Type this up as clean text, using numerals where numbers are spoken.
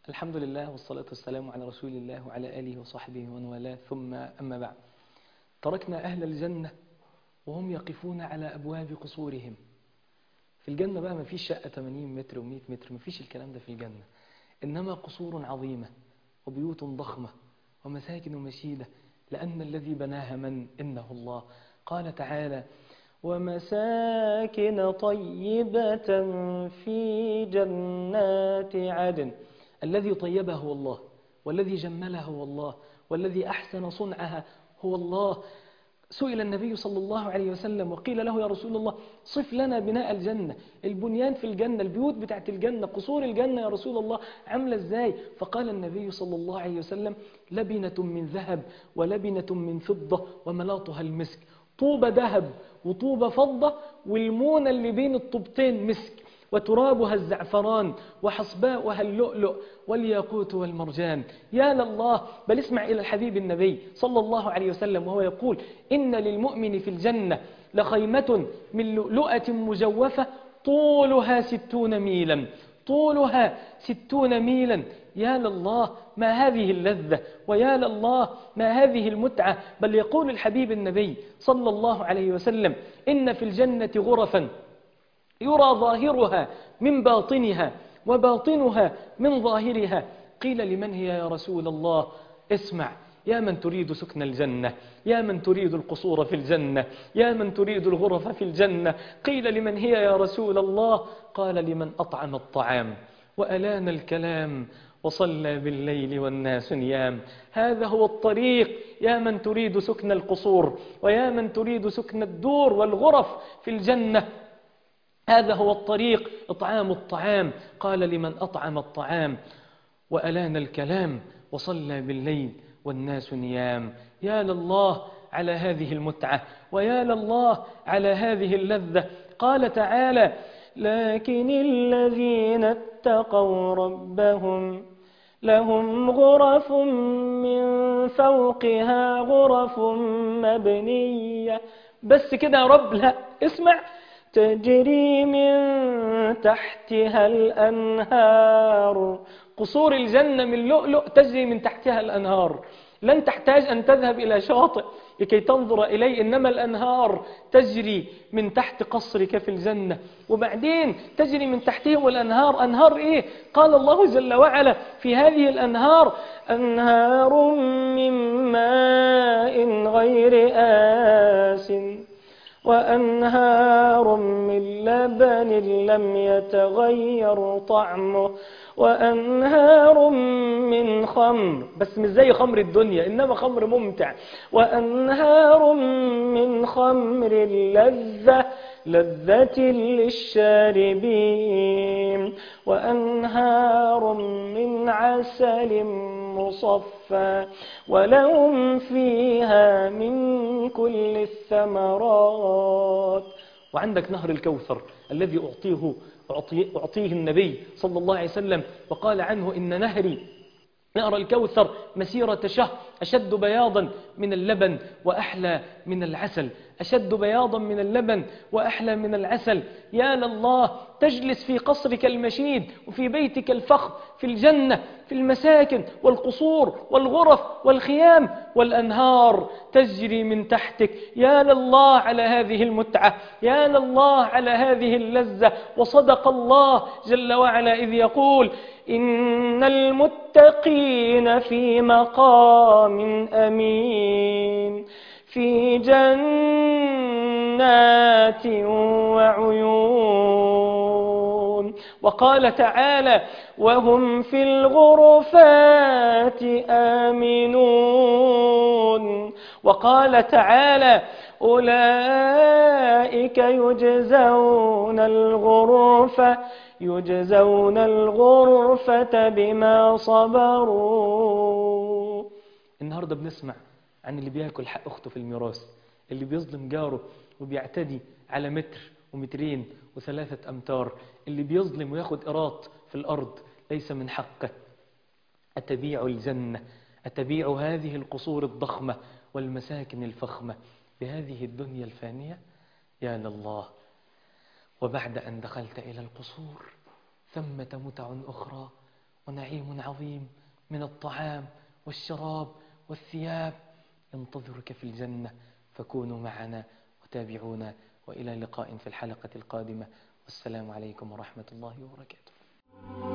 الحمد لله والصلاة والسلام على رسول الله وعلى آله وصحبه ومن والاه، ثم أما بعد. تركنا أهل الجنة وهم يقفون على أبواب قصورهم. في الجنة بقى ما فيش شقة 80 متر و100 متر، ما فيش الكلام ده في الجنة، إنما قصور عظيمة وبيوت ضخمة ومساكن مشيدة، لأن الذي بناها من؟ إنه الله. قال تعالى: ومساكن طيبة في جنات عدن. الذي طيبها هو الله، والذي جملها هو الله، والذي أحسن صنعها هو الله. سئل النبي صلى الله عليه وسلم وقيل له: يا رسول الله، صف لنا بناء الجنة، البنيان في الجنة، البيوت بتاعت الجنة، قصور الجنة يا رسول الله عاملة ازاي؟ فقال النبي صلى الله عليه وسلم: لبنة من ذهب ولبنة من فضة وملاطها المسك. طوبة ذهب وطوبة فضة، والمونة اللي بين الطوبتين مسك، وترابها الزعفران وحصباؤها اللؤلؤ والياقوت والمرجان. يا لله! بل اسمع إلى الحبيب النبي صلى الله عليه وسلم وهو يقول: إن للمؤمن في الجنة لخيمة من لؤلؤة مجوفة طولها 60 ميلا، طولها 60 ميلا. يا لله ما هذه اللذة، ويا لله ما هذه المتعة. بل يقول الحبيب النبي صلى الله عليه وسلم: إن في الجنة غرفا يرى ظاهرها من باطنها وباطنها من ظاهرها. قيل: لمن هي يا رسول الله؟ اسمع يا من تريد سكن الجنة، يا من تريد القصور في الجنة، يا من تريد الغرف في الجنة. قيل: لمن هي يا رسول الله؟ قال: لمن أطعم الطعام وألان الكلام وصلى بالليل والناس نيام. هذا هو الطريق يا من تريد سكن القصور، ويا من تريد سكن الدور والغرف في الجنة. هذا هو الطريق، إطعام الطعام. قال: لمن أطعم الطعام وألان الكلام وصلى بالليل والناس نيام. يا لله على هذه المتعة، ويا لله على هذه اللذة. قال تعالى: لكن الذين اتقوا ربهم لهم غرف من فوقها غرف مبنية. بس كده يا رب؟ لا، اسمع: تجري من تحتها الأنهار. قصور الجنة من لؤلؤ تجري من تحتها الأنهار. لن تحتاج أن تذهب إلى شاطئ لكي تنظر إليه، إنما الأنهار تجري من تحت قصرك في الجنة. وبعدين تجري من تحتهم الأنهار. أنهار إيه؟ قال الله جل وعلا في هذه الأنهار: أنهار من ماء غير آسٍ وأنهار من لبن لم يتغير طعمه وأنهار من خمر، بس مش زي خمر الدنيا، إنما خمر ممتع. وأنهار من خمر لذة للشاربين وأنهار من عسل مصفى ولهم فيها من كل الثمرات. وعندك نهر الكوثر الذي أعطيه النبي صلى الله عليه وسلم، وقال عنه: إن نهر الكوثر مسيرة شهر، أشد بياضا من اللبن وأحلى من العسل، أشد بياضا من اللبن وأحلى من العسل. يا لله! تجلس في قصرك المشيد وفي بيتك الفخم في الجنة، في المساكن والقصور والغرف والخيام، والأنهار تجري من تحتك. يا لله على هذه المتعة، يا لله على هذه اللذة. وصدق الله جل وعلا إذ يقول: إن المتقين في مقام أمين في جنات وعيون. وقال تعالى: وهم في الغرفات آمنون. وقال تعالى: أولئك يجزون الغرفة بما صبروا. النهاردة بنسمع عن اللي بياكل حق أخته في الميراث، اللي بيظلم جاره وبيعتدي على متر ومترين و3 أمتار، اللي بيظلم وياخد قراط في الأرض ليس من حقه. أتبيع الجنة، أتبيع هذه القصور الضخمة والمساكن الفخمة بهذه الدنيا الفانية؟ يا لله! وبعد أن دخلت إلى القصور ثمة متع أخرى ونعيم عظيم من الطعام والشراب والثياب ينتظرك في الجنة. فكونوا معنا وتابعونا، وإلى لقاء في الحلقة القادمة، والسلام عليكم ورحمة الله وبركاته.